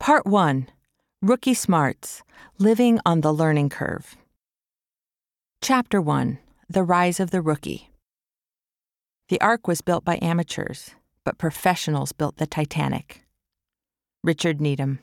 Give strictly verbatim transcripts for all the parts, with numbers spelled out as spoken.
Part one. Rookie Smarts, Living on the Learning Curve. Chapter one. The Rise of the Rookie. The Ark was built by amateurs, but professionals built the Titanic. Richard Needham.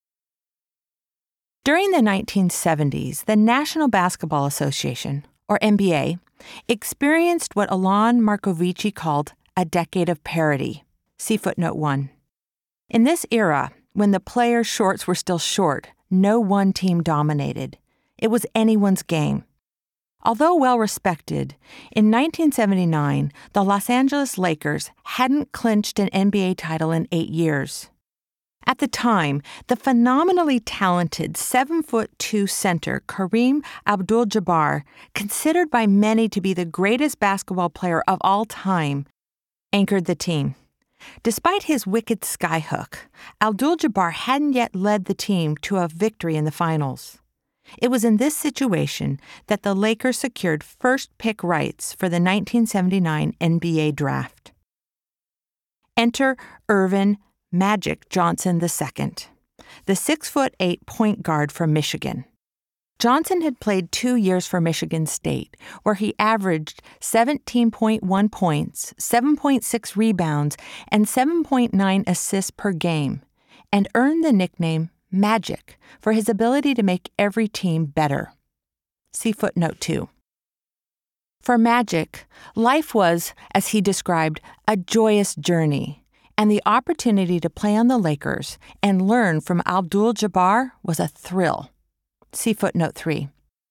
During the nineteen seventies, the National Basketball Association, or N B A, experienced what Alon Markovici called a decade of parity. See footnote one. In this era, when the players' shorts were still short, no one team dominated. It was anyone's game. Although well-respected, in nineteen seventy-nine, the Los Angeles Lakers hadn't clinched an N B A title in eight years. At the time, the phenomenally talented seven foot two center Kareem Abdul-Jabbar, considered by many to be the greatest basketball player of all time, anchored the team. Despite his wicked skyhook, Abdul-Jabbar hadn't yet led the team to a victory in the finals. It was in this situation that the Lakers secured first-pick rights for the nineteen seventy-nine N B A draft. Enter Earvin Magic Johnson the Second, the six foot eight point guard from Michigan. Johnson had played two years for Michigan State, where he averaged seventeen point one points, seven point six rebounds, and seven point nine assists per game, and earned the nickname Magic for his ability to make every team better. See footnote two. For Magic, life was, as he described, a joyous journey, and the opportunity to play on the Lakers and learn from Abdul-Jabbar was a thrill. See footnote three.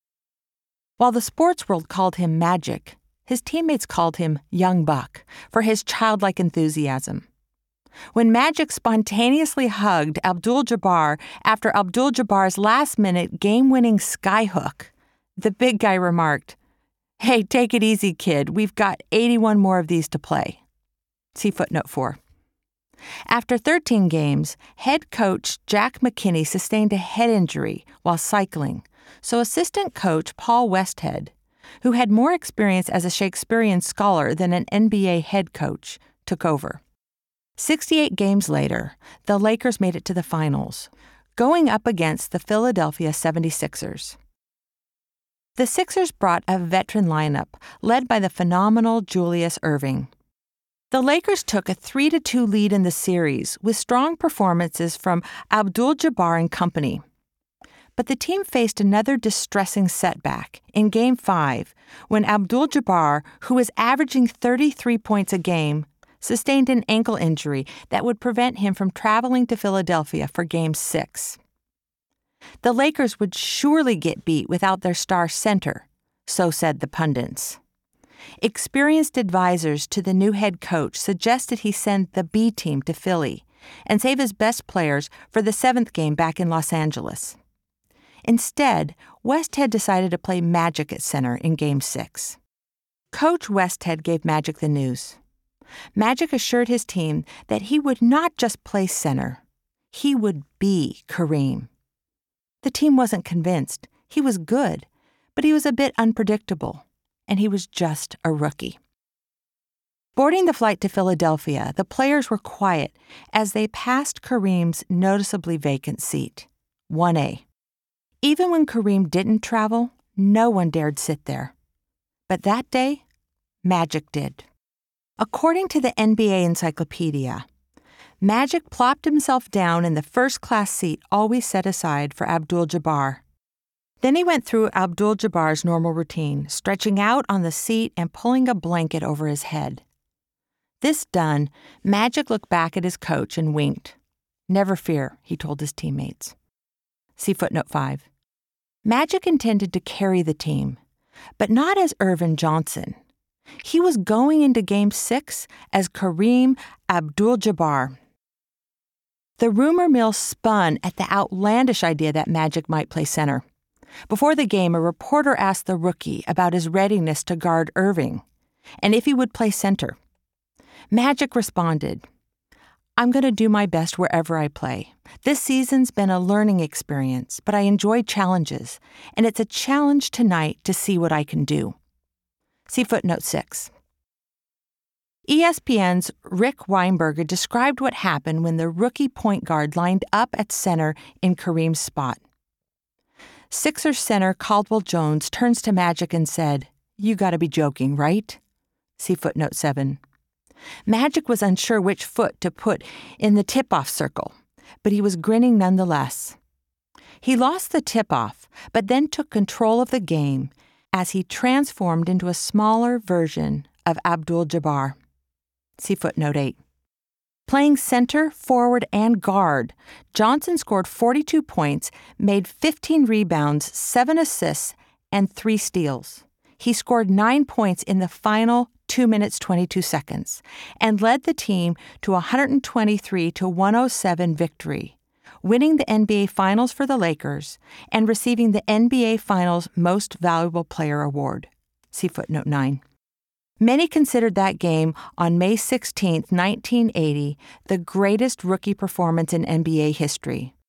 While the sports world called him Magic, his teammates called him Young Buck for his childlike enthusiasm. When Magic spontaneously hugged Abdul-Jabbar after Abdul-Jabbar's last-minute game-winning skyhook, the big guy remarked, "Hey, take it easy, kid. We've got eighty-one more of these to play." See footnote four. After thirteen games, head coach Jack McKinney sustained a head injury while cycling, so assistant coach Paul Westhead, who had more experience as a Shakespearean scholar than an N B A head coach, took over. sixty-eight games later, the Lakers made it to the finals, going up against the Philadelphia seventy-sixers. The Sixers brought a veteran lineup led by the phenomenal Julius Erving. The Lakers took a three to two lead in the series with strong performances from Abdul-Jabbar and company. But the team faced another distressing setback in Game five when Abdul-Jabbar, who was averaging thirty-three points a game, sustained an ankle injury that would prevent him from traveling to Philadelphia for Game six. The Lakers would surely get beat without their star center, so said the pundits. Experienced advisors to the new head coach suggested he send the B team to Philly and save his best players for the seventh game back in Los Angeles. Instead, Westhead decided to play Magic at center in Game six. Coach Westhead gave Magic the news. Magic assured his team that he would not just play center, he would be Kareem. The team wasn't convinced. He was good, but he was a bit unpredictable, and he was just a rookie. Boarding the flight to Philadelphia, the players were quiet as they passed Kareem's noticeably vacant seat, one A. Even when Kareem didn't travel, no one dared sit there. But that day, Magic did. According to the N B A Encyclopedia, Magic plopped himself down in the first-class seat always set aside for Abdul-Jabbar. Then he went through Abdul-Jabbar's normal routine, stretching out on the seat and pulling a blanket over his head. This done, Magic looked back at his coach and winked. "Never fear," he told his teammates. See footnote five. Magic intended to carry the team, but not as Earvin Johnson. He was going into Game six as Kareem Abdul-Jabbar. The rumor mill spun at the outlandish idea that Magic might play center. Before the game, a reporter asked the rookie about his readiness to guard Erving and if he would play center. Magic responded, "I'm going to do my best wherever I play. This season's been a learning experience, but I enjoy challenges, and it's a challenge tonight to see what I can do." See footnote six. E S P N's Rick Weinberger described what happened when the rookie point guard lined up at center in Kareem's spot. Sixers center Caldwell Jones turns to Magic and said, "You gotta be joking, right?" See footnote seven. Magic was unsure which foot to put in the tip-off circle, but he was grinning nonetheless. He lost the tip-off, but then took control of the game as he transformed into a smaller version of Abdul-Jabbar. See footnote eight. Playing center, forward, and guard, Johnson scored forty-two points, made fifteen rebounds, seven assists, and three steals. He scored nine points in the final two minutes twenty-two seconds and led the team to a one twenty-three to one oh seven victory, winning the N B A Finals for the Lakers and receiving the N B A Finals Most Valuable Player award. See footnote nine. Many considered that game on May sixteenth, nineteen eighty, the greatest rookie performance in N B A history.